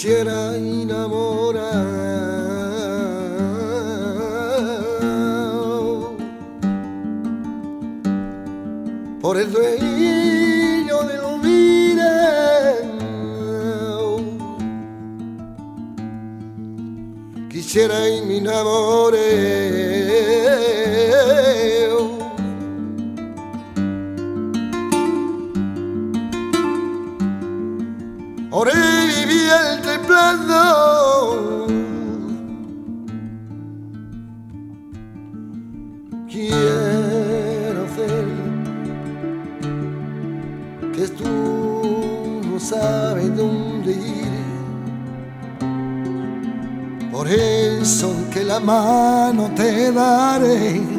quisiera enamorar. Por el dueño del olvido quisiera y me enamoré. Oré y viví el temblando quiero hacer que tú no sabes dónde ir. Por eso que la mano te daré